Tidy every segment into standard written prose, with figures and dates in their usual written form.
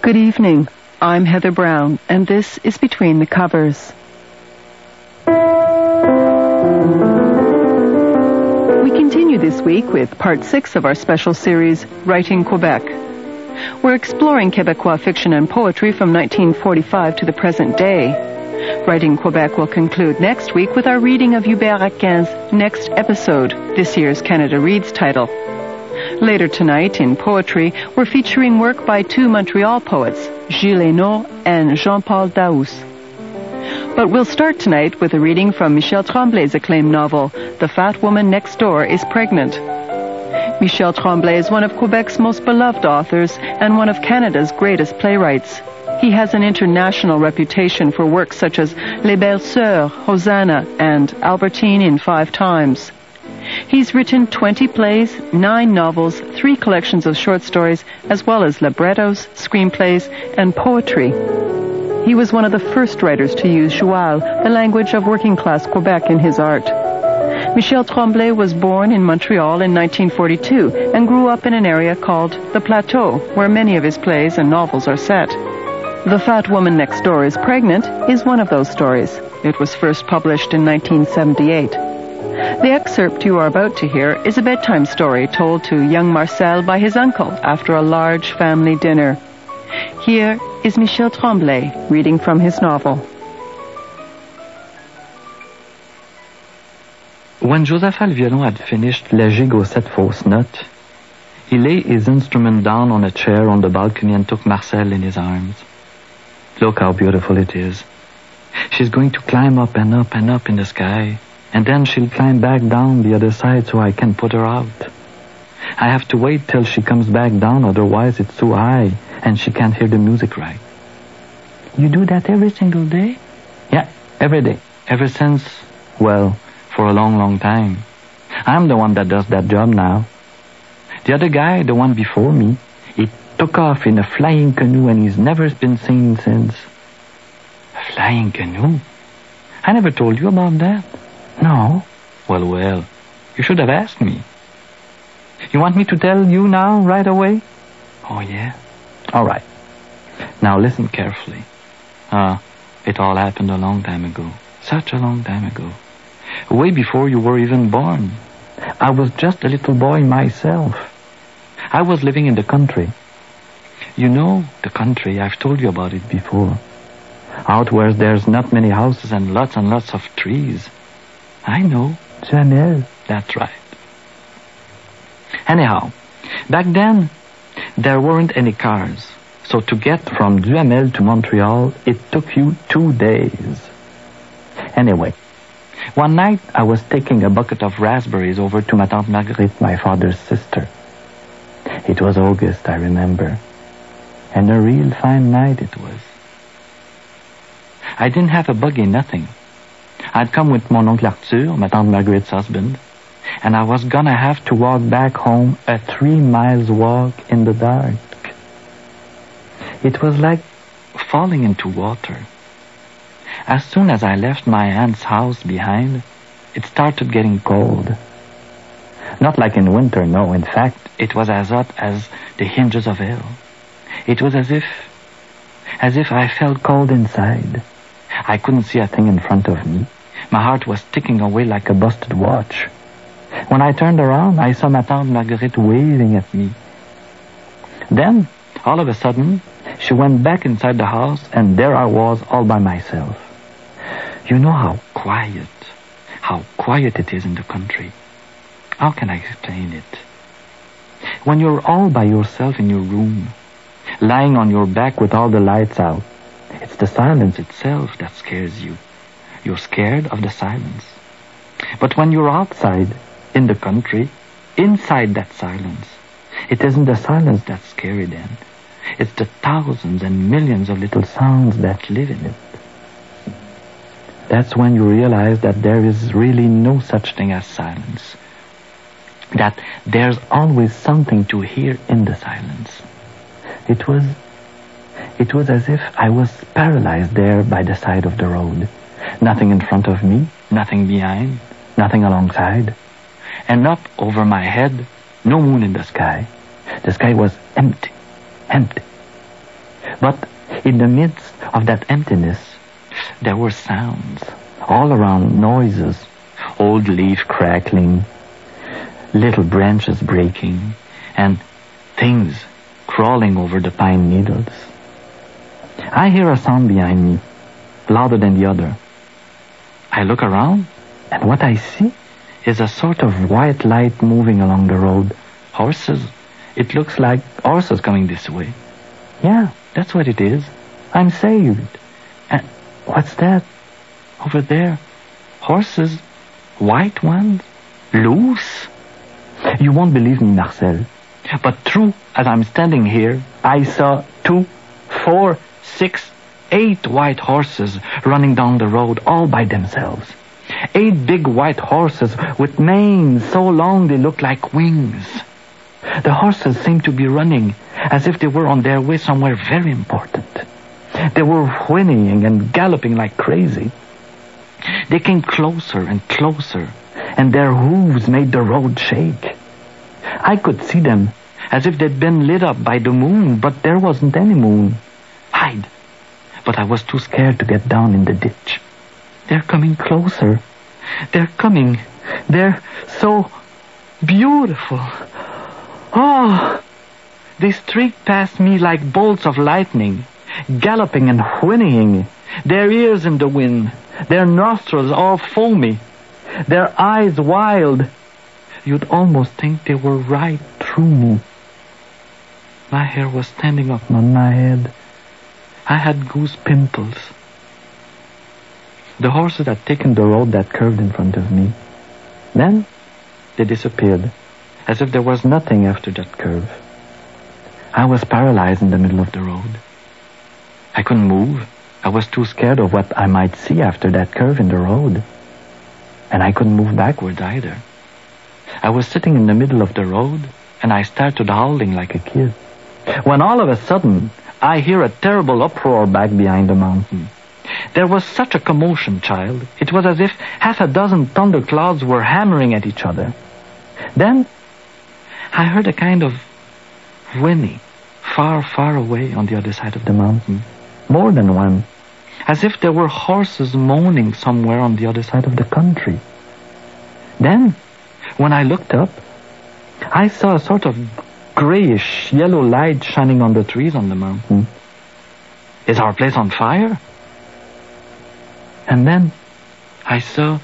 Good evening. I'm Heather Brown, and this is Between the Covers. We continue this week with Part 6 of our special series, Writing Quebec. We're exploring Quebecois fiction and poetry from 1945 to the present day. Writing Quebec will conclude next week with our reading of Hubert Aquin's Next Episode, this year's Canada Reads title. Later tonight, in poetry, we're featuring work by two Montreal poets, Gilles Hainaut and Jean-Paul Daoust. But we'll start tonight with a reading from Michel Tremblay's acclaimed novel, The Fat Woman Next Door is Pregnant. Michel Tremblay is one of Quebec's most beloved authors and one of Canada's greatest playwrights. He has an international reputation for works such as Les Belles Sœurs, Hosanna, and Albertine in 5 times. He's written 20 plays, 9 novels, 3 collections of short stories, as well as librettos, screenplays, and poetry. He was one of the first writers to use joual, the language of working-class Quebec, in his art. Michel Tremblay was born in Montreal in 1942 and grew up in an area called the Plateau, where many of his plays and novels are set. The Fat Woman Next Door is Pregnant is one of those stories. It was first published in 1978. The excerpt you are about to hear is a bedtime story told to young Marcel by his uncle after a large family dinner. Here is Michel Tremblay reading from his novel. When Josaphat le violon had finished La Gigue aux 7 fausses notes, he laid his instrument down on a chair on the balcony and took Marcel in his arms. Look how beautiful it is. She's going to climb up and up and up in the sky, and then she'll climb back down the other side so I can put her out. I have to wait till she comes back down, otherwise it's too high and she can't hear the music right. You do that every single day? Yeah, every day. Ever since, well, for a long, long time. I'm the one that does that job now. The other guy, the one before me, he took off in a flying canoe and he's never been seen since. A flying canoe? I never told you about that. No? Well, you should have asked me. You want me to tell you now, right away? Oh, yeah? All right. Now listen carefully. It all happened a long time ago. Such a long time ago. Way before you were even born. I was just a little boy myself. I was living in the country. You know the country, I've told you about it before. Out where there's not many houses and lots of trees. I know. Duhamel. That's right. Anyhow, back then, there weren't any cars. So to get from Duhamel to Montreal, it took you 2 days. Anyway, one night I was taking a bucket of raspberries over to my Tante Marguerite, my father's sister. It was August, I remember. And a real fine night it was. I didn't have a buggy, nothing. I'd come with mon oncle Arthur, my Tante Marguerite's husband, and I was gonna have to walk back home a 3 miles walk in the dark. It was like falling into water. As soon as I left my aunt's house behind, it started getting cold. Not like in winter, no. In fact, it was as hot as the hinges of hell. It was as if I felt cold inside. I couldn't see a thing in front of me. My heart was ticking away like a busted watch. When I turned around, I saw my Tante Marguerite waving at me. Then, all of a sudden, she went back inside the house, and there I was all by myself. You know how quiet it is in the country. How can I explain it? When you're all by yourself in your room, lying on your back with all the lights out, it's the silence itself that scares you. You're scared of the silence. But when you're outside, in the country, inside that silence, it isn't the silence that's scary then. It's the thousands and millions of little sounds that live in it. That's when you realize that there is really no such thing as silence. That there's always something to hear in the silence. It was as if I was paralyzed there by the side of the road. Nothing in front of me, nothing behind, nothing alongside. And up over my head, no moon in the sky. The sky was empty. But in the midst of that emptiness, there were sounds. All around, noises. Old leaf crackling, little branches breaking, and things crawling over the pine needles. I hear a sound behind me, louder than the other. I look around, and what I see is a sort of white light moving along the road. Horses. It looks like horses coming this way. Yeah, that's what it is. I'm saved. And what's that? Over there. Horses. White ones. Loose. You won't believe me, Marcel. But true, as I'm standing here, I saw 2, 4, 6, 8 white horses running down the road all by themselves. 8 big white horses with manes so long they look like wings. The horses seemed to be running as if they were on their way somewhere very important. They were whinnying and galloping like crazy. They came closer and closer, and their hooves made the road shake. I could see them as if they'd been lit up by the moon, but there wasn't any moon. Hide. But I was too scared to get down in the ditch. They're coming closer. They're coming. They're so beautiful. Oh! They streaked past me like bolts of lightning, galloping and whinnying, their ears in the wind, their nostrils all foamy, their eyes wild. You'd almost think they were right through me. My hair was standing up on my head. I had goose pimples. The horses had taken the road that curved in front of me. Then they disappeared, as if there was nothing after that curve. I was paralyzed in the middle of the road. I couldn't move. I was too scared of what I might see after that curve in the road. And I couldn't move backwards either. I was sitting in the middle of the road, and I started howling like a kid. When all of a sudden, I hear a terrible uproar back behind the mountain. There was such a commotion, child. It was as if 6 thunderclouds were hammering at each other. Then, I heard a kind of whinny far, far away on the other side of the mountain. More than one. As if there were horses moaning somewhere on the other side of the country. Then, when I looked up, I saw a sort of grayish yellow light shining on the trees on the mountain. Is our place on fire? And then I saw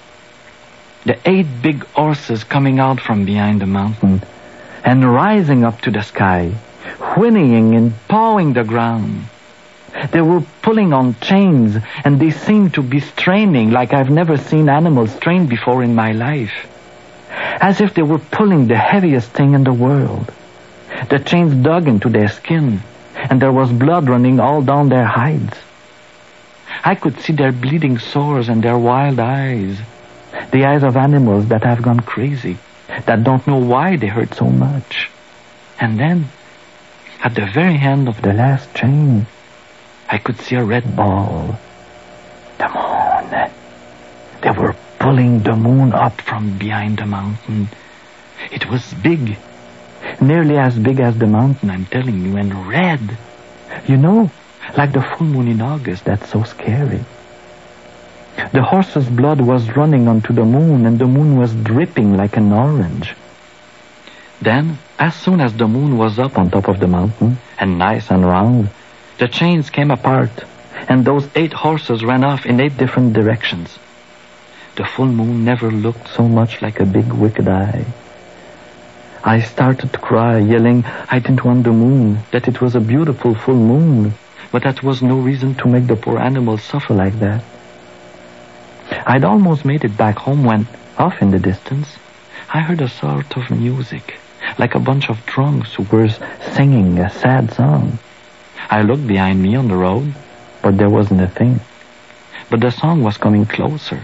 the 8 big horses coming out from behind the mountain and rising up to the sky, whinnying and pawing the ground. They were pulling on chains, and they seemed to be straining like I've never seen animals strain before in my life. As if they were pulling the heaviest thing in the world. The chains dug into their skin, and there was blood running all down their hides. I could see their bleeding sores and their wild eyes. The eyes of animals that have gone crazy, that don't know why they hurt so much. And then, at the very end of the last chain, I could see a red ball. The moon. They were pulling the moon up from behind the mountain. It was big. Nearly as big as the mountain, I'm telling you, and red. You know, like the full moon in August. That's so scary. The horse's blood was running onto the moon, and the moon was dripping like an orange. Then, as soon as the moon was up on top of the mountain, and nice and round, the chains came apart, and those 8 horses ran off in 8 different directions. The full moon never looked so much like a big wicked eye. I started to cry, yelling I didn't want the moon, that it was a beautiful full moon, but that was no reason to make the poor animals suffer like that. I'd almost made it back home when, off in the distance, I heard a sort of music, like a bunch of drunks who were singing a sad song. I looked behind me on the road, but there wasn't a thing. But the song was coming closer.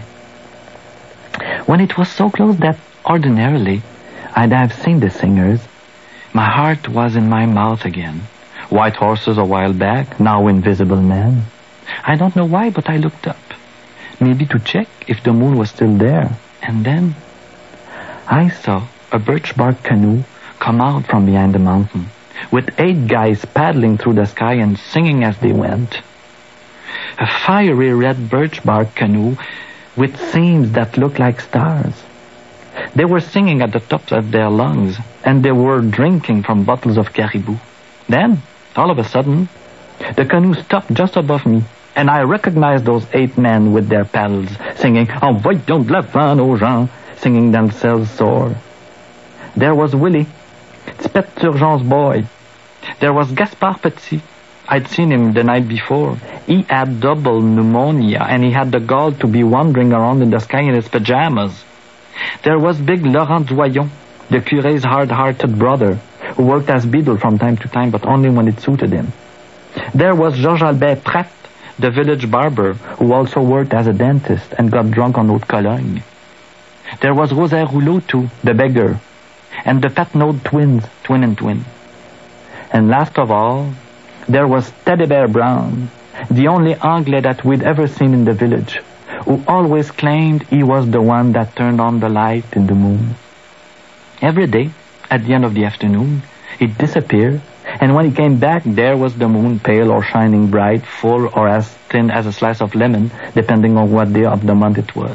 When it was so close that ordinarily I'd have seen the singers, my heart was in my mouth again. White horses a while back, now invisible man. I don't know why, but I looked up. Maybe to check if the moon was still there. And then I saw a birch bark canoe come out from behind the mountain, with 8 guys paddling through the sky and singing as they went. A fiery red birch bark canoe with seams that looked like stars. They were singing at the tops of their lungs, and they were drinking from bottles of caribou. Then, all of a sudden, the canoe stopped just above me, and I recognized those 8 men with their paddles, singing, "Envoyons de l'avant aux gens," singing themselves sore. There was Willie, Spet-Turgeon's boy. There was Gaspard Petit. I'd seen him the night before. He had double pneumonia, and he had the gall to be wandering around in the sky in his pajamas. There was big Laurent Doyon, the curé's hard-hearted brother, who worked as beadle from time to time, but only when it suited him. There was Georges Albert Pratt, the village barber, who also worked as a dentist and got drunk on eau de Cologne. There was Rosaire Rouleau, too, the beggar, and the Patnaud twins, twin and twin. And last of all, there was Teddy Bear Brown, the only Anglais that we'd ever seen in the village, who always claimed he was the one that turned on the light in the moon. Every day, at the end of the afternoon, he'd disappear, and when he came back, there was the moon, pale or shining bright, full or as thin as a slice of lemon, depending on what day of the month it was.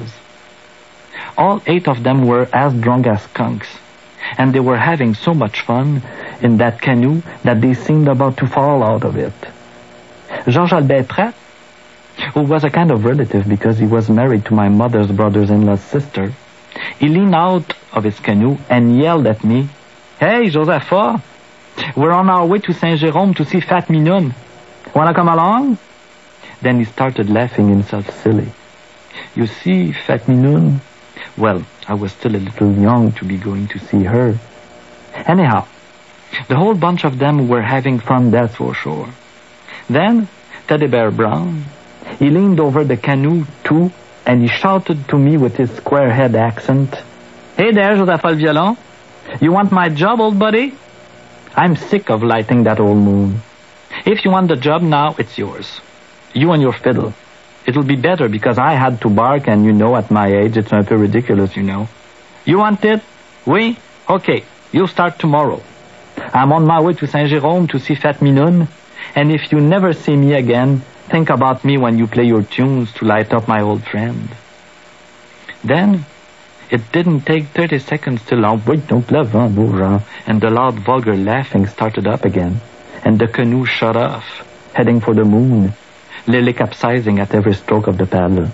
All 8 of them were as drunk as skunks, and they were having so much fun in that canoe that they seemed about to fall out of it. Georges Albert Pratt, who was a kind of relative because he was married to my mother's brother-in-law's sister, he leaned out of his canoe and yelled at me, "Hey, Josepha, we're on our way to Saint-Jérôme to see Fat Minoune. Wanna come along?" Then he started laughing himself silly. You see, Fat Minoune, well, I was still a little young to be going to see her. Anyhow, the whole bunch of them were having fun, that's for sure. Then, Teddy Bear Brown, he leaned over the canoe too, and he shouted to me with his square-head accent, "Hey there, Joseph Violon. You want my job, old buddy? I'm sick of lighting that old moon. If you want the job now, it's yours. You and your fiddle. It'll be better because I had to bark, and at my age, it's a bit ridiculous, You want it? Oui? Okay, you'll start tomorrow. I'm on my way to Saint-Jérôme to see Fat Minoune, and if you never see me again, think about me when you play your tunes to light up my old friend." Then, it didn't take 30 seconds till "Envoyons de l'avant aux gens," and the loud vulgar laughing started up again, and the canoe shut off, heading for the moon, Lily capsizing at every stroke of the paddle.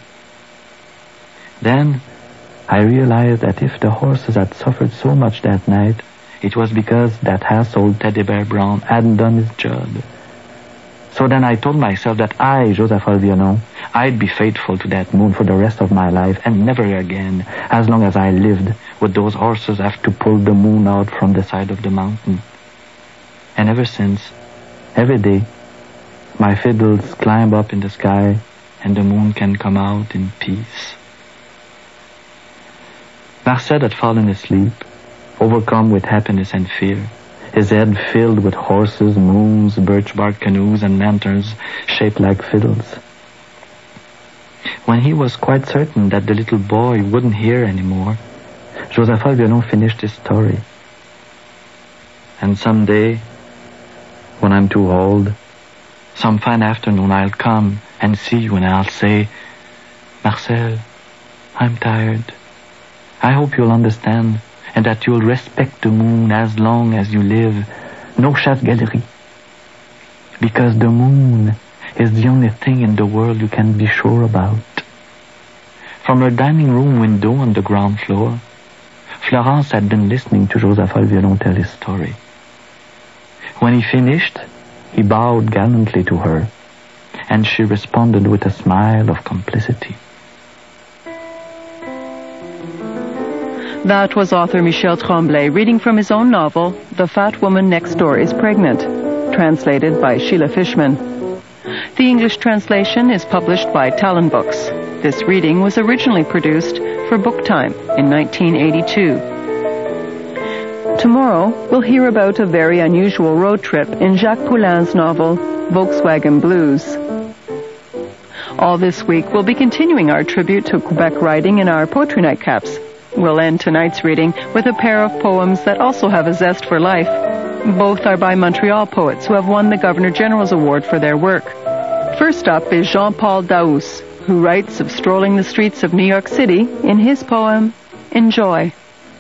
Then, I realized that if the horses had suffered so much that night, it was because that ass-old Teddy Bear Brown hadn't done his job. So then I told myself that I, Joseph Violon, I'd be faithful to that moon for the rest of my life and never again, as long as I lived, would those horses have to pull the moon out from the side of the mountain. And ever since, every day, my fiddles climb up in the sky and the moon can come out in peace. Marcel had fallen asleep, overcome with happiness and fear, his head filled with horses, moons, birch bark canoes, and lanterns shaped like fiddles. When he was quite certain that the little boy wouldn't hear anymore, Joseph Violon finished his story. And someday, when I'm too old, some fine afternoon I'll come and see you and I'll say, "Marcel, I'm tired. I hope you'll understand and that you'll respect the moon as long as you live. No chasse-galerie. Because the moon is the only thing in the world you can be sure about." From her dining room window on the ground floor, Florence had been listening to Joseph Violon tell his story. When he finished, he bowed gallantly to her, and she responded with a smile of complicity. That was author Michel Tremblay reading from his own novel, The Fat Woman Next Door is Pregnant, translated by Sheila Fishman. The English translation is published by Talon Books. This reading was originally produced for Book Time in 1982. Tomorrow, we'll hear about a very unusual road trip in Jacques Poulin's novel, Volkswagen Blues. All this week, we'll be continuing our tribute to Quebec writing in our Poetry Nightcaps. We'll end tonight's reading with a pair of poems that also have a zest for life. Both are by Montreal poets who have won the Governor General's Award for their work. First up is Jean-Paul Daoust, who writes of strolling the streets of New York City in his poem, Enjoy.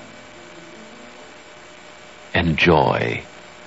Enjoy.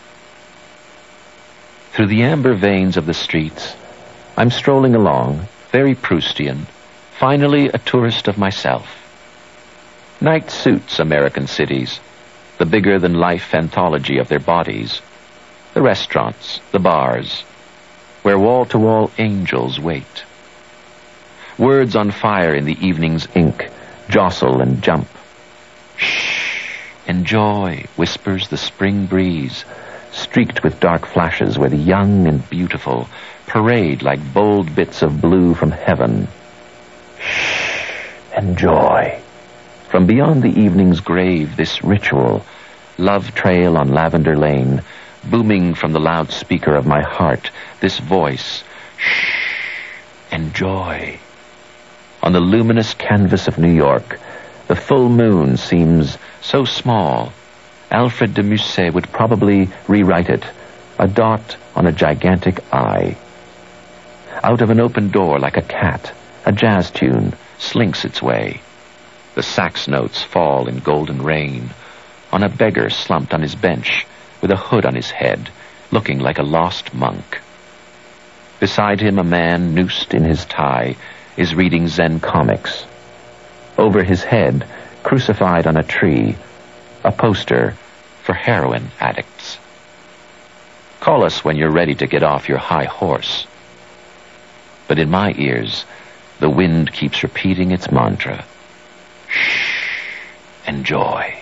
Through the amber veins of the streets, I'm strolling along, very Proustian, finally a tourist of myself. Night suits American cities, the bigger-than-life anthology of their bodies, the restaurants, the bars, where wall-to-wall angels wait. Words on fire in the evening's ink jostle and jump. Shh, enjoy, whispers the spring breeze, streaked with dark flashes where the young and beautiful parade like bold bits of blue from heaven. Shh, enjoy. From beyond the evening's grave, this ritual, love trail on Lavender Lane, booming from the loudspeaker of my heart, this voice, shh, enjoy. On the luminous canvas of New York, the full moon seems so small. Alfred de Musset would probably rewrite it, a dot on a gigantic eye. Out of an open door like a cat, a jazz tune slinks its way. The sax notes fall in golden rain on a beggar slumped on his bench with a hood on his head, looking like a lost monk. Beside him, a man noosed in his tie is reading Zen comics. Over his head, crucified on a tree, a poster for heroin addicts. Call us when you're ready to get off your high horse. But in my ears, the wind keeps repeating its mantra. Shh, enjoy.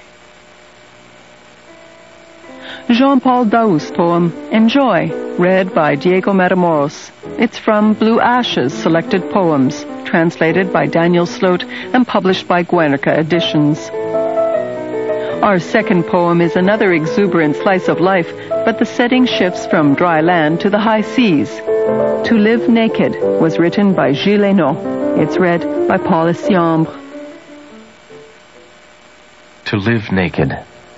Jean-Paul Daoust's poem, Enjoy, read by Diego Matamoros. It's from Blue Ashes Selected Poems, translated by Daniel Sloat and published by Guernica Editions. Our second poem is another exuberant slice of life, but the setting shifts from dry land to the high seas. To Live Naked was written by Gilles Hainaut. It's read by Paul Essiambre. To live naked.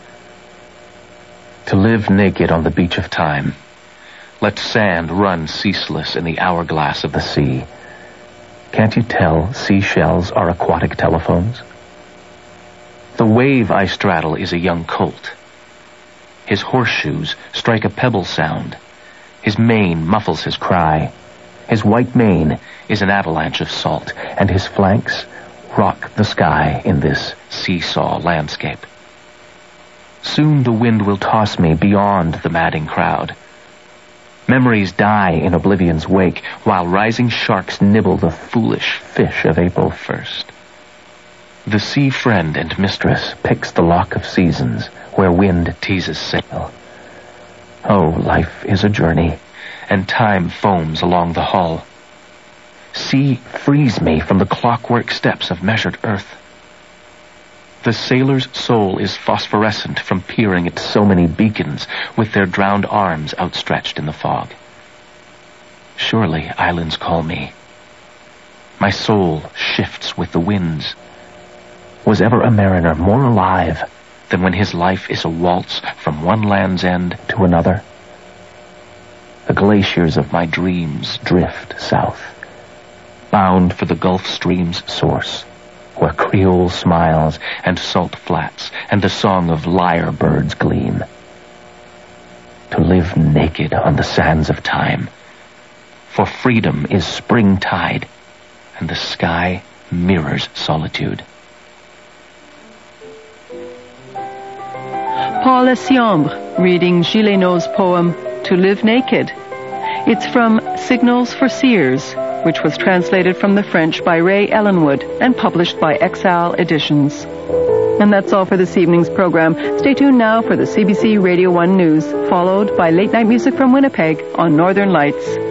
To live naked on the beach of time. Let sand run ceaseless in the hourglass of the sea. Can't you tell seashells are aquatic telephones? The wave I straddle is a young colt. His horseshoes strike a pebble sound. His mane muffles his cry. His white mane is an avalanche of salt, and his flanks rock the sky in this seesaw landscape. Soon the wind will toss me beyond the madding crowd. Memories die in oblivion's wake, while rising sharks nibble the foolish fish of April 1st. The sea friend and mistress picks the lock of seasons, where wind teases sail. Oh, life is a journey, and time foams along the hull. Sea frees me from the clockwork steps of measured earth. The sailor's soul is phosphorescent from peering at so many beacons with their drowned arms outstretched in the fog. Surely islands call me. My soul shifts with the winds. Was ever a mariner more alive than when his life is a waltz from one land's end to another? The glaciers of my dreams drift south, bound for the Gulf Stream's source, where Creole smiles and salt flats and the song of lyre birds gleam. To live naked on the sands of time, for freedom is springtide, and the sky mirrors solitude. Paul Essiambre reading Gilles Hainaut's poem, To Live Naked. It's from Signals for Seers, which was translated from the French by Ray Ellenwood and published by Exile Editions. And that's all for this evening's program. Stay tuned now for the CBC Radio 1 News, followed by late night music from Winnipeg on Northern Lights.